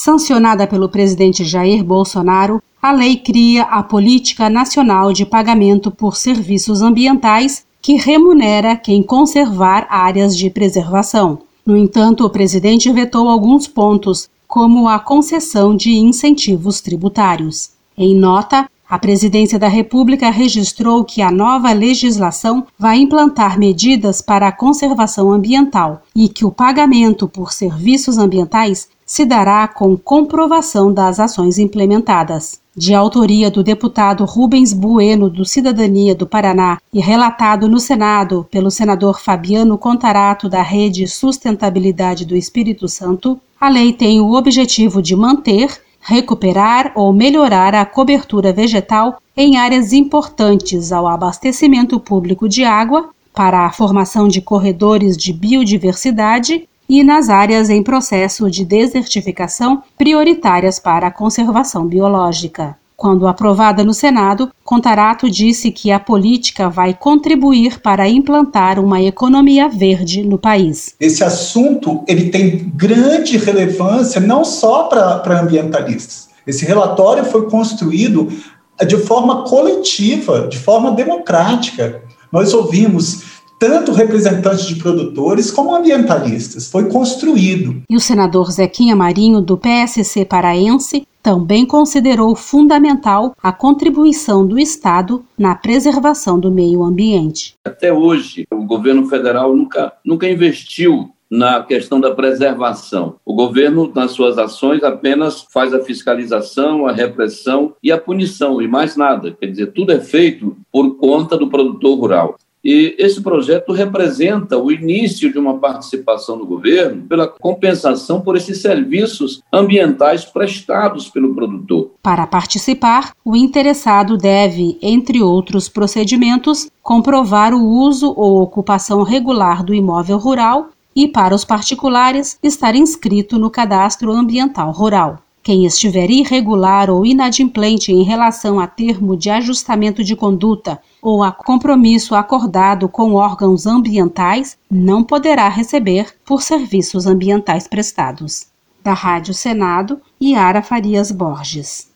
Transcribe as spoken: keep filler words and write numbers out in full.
Sancionada pelo presidente Jair Bolsonaro, a lei cria a Política Nacional de Pagamento por Serviços Ambientais, que remunera quem conservar áreas de preservação. No entanto, o presidente vetou alguns pontos, como a concessão de incentivos tributários. Em nota, a Presidência da República registrou que a nova legislação vai implantar medidas para a conservação ambiental e que o pagamento por serviços ambientais se dará com comprovação das ações implementadas. De autoria do deputado Rubens Bueno, do Cidadania do Paraná, e relatado no Senado pelo senador Fabiano Contarato, da Rede Sustentabilidade do Espírito Santo, a lei tem o objetivo de manter, recuperar ou melhorar a cobertura vegetal em áreas importantes ao abastecimento público de água, para a formação de corredores de biodiversidade e nas áreas em processo de desertificação prioritárias para a conservação biológica. Quando aprovada no Senado, Contarato disse que a política vai contribuir para implantar uma economia verde no país. Esse assunto ele tem grande relevância não só para ambientalistas. Esse relatório foi construído de forma coletiva, de forma democrática. Nós ouvimos tanto representantes de produtores como ambientalistas. Foi construído. E o senador Zequinha Marinho, do P S C paraense, também considerou fundamental a contribuição do Estado na preservação do meio ambiente. Até hoje, o governo federal nunca, nunca investiu na questão da preservação. O governo, nas suas ações, apenas faz a fiscalização, a repressão e a punição, e mais nada. Quer dizer, tudo é feito por conta do produtor rural. E esse projeto representa o início de uma participação do governo pela compensação por esses serviços ambientais prestados pelo produtor. Para participar, o interessado deve, entre outros procedimentos, comprovar o uso ou ocupação regular do imóvel rural e, para os particulares, estar inscrito no Cadastro Ambiental Rural. Quem estiver irregular ou inadimplente em relação a termo de ajustamento de conduta ou a compromisso acordado com órgãos ambientais não poderá receber por serviços ambientais prestados. Da Rádio Senado, Yara Farias Borges.